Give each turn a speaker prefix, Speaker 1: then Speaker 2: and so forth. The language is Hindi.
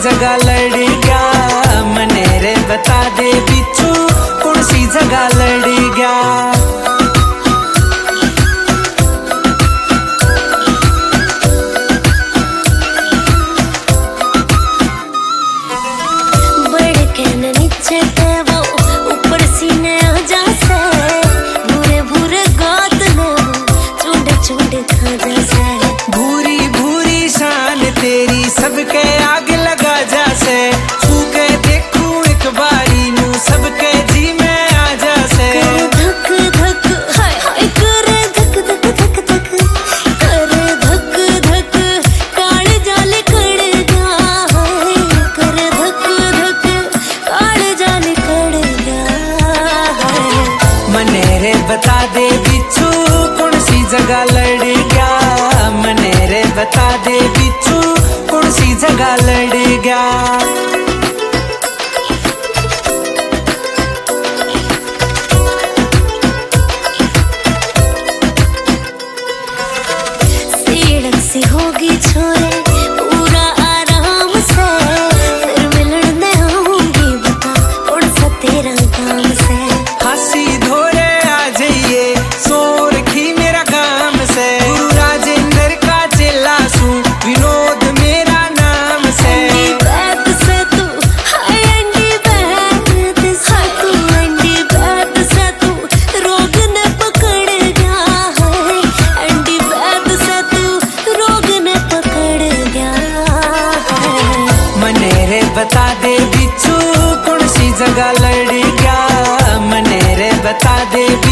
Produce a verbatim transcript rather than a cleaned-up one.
Speaker 1: जगह लड़ गया, मने रे बता दे बिच्छू कौन सी जगह लड़ गया। भूरी भूरी शान तेरी सबके आग लगा जासे, छू के देखूं एक बारी नू सबके जी में आ जासे।
Speaker 2: धक धक हाय हाय करे धक धक धक धक करे धक धक काले जाले कड़ गया है, करे धक धक काले जाले कड़ गया है।
Speaker 1: मने रे बता दे बिच्छू कौन सी जगह लड़ गया, मने रे बता दे बिच्छू कौन सी जगह लड़ गया।
Speaker 2: सीढ़ सी होगी छोरे पूरा आराम से, फिर मिलने आऊंगी बता कौन सा तेरा काम से।
Speaker 1: हंसी धोरे आ जाइए सो रखी मेरा काम से, गुरु राजेंद्र का चेला सू विनोद मेरा नाम से।
Speaker 2: अंडी बैत से तू हाय अंडी बैत से तू अंडी बैत से तू रोग ने पकड़ गया है, अंडी बैत से तू रोग ने पकड़ गया है।
Speaker 1: मने रे बता दे बिच्छू कौन सी जगह लड़ गया, मने रे बता दे।